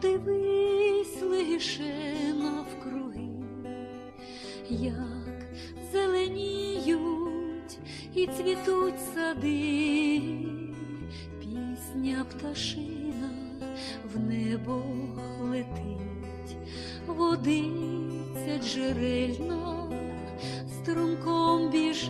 Подивись лише навкруги, як зеленіють і цвітуть сади, пісня пташина в небо летить, водиця джерельна струмком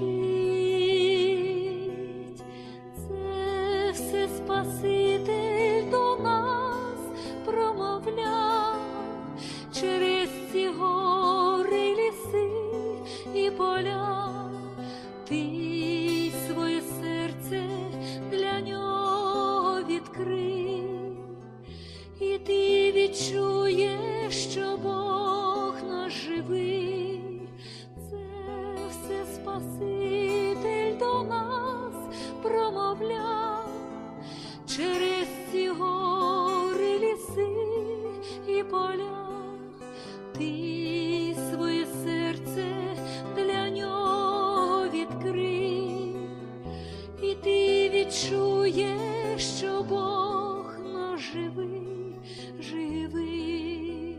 біжить. Це все Спаситель до нас промовляв через ці гори, ліси і поля. Ти своє серце для нього відкрий, і ти відчуєш, що Бог наш живий. Це все Спаситель до нас промовляв через ці гори, ліси і поля. Ти своє серце для нього відкрий, і ти відчуєш, що Бог наш живий, живий.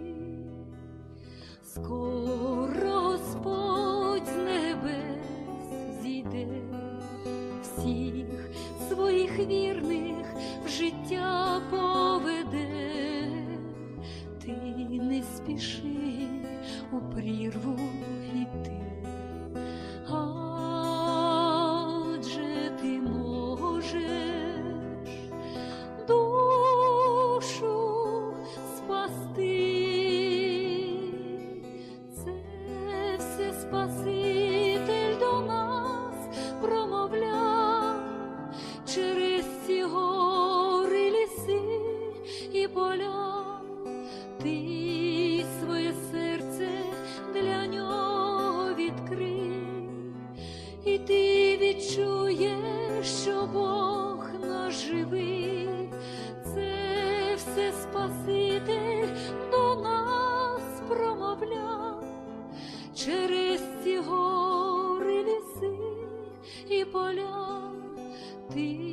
Скоро Господь з небес зійде, всіх своїх вірних в життя поведе. Ти не спіши у прірву йти, адже ти можеш душу спасти. Це все Спаситель до нас промовляв через ці гори, ліси і поля. Ти своє серце для нього відкрий, і ти відчуєш, що Бог наш живий. Це все Спаситель до нас промовляв через ці гори, ліси і поля. Ти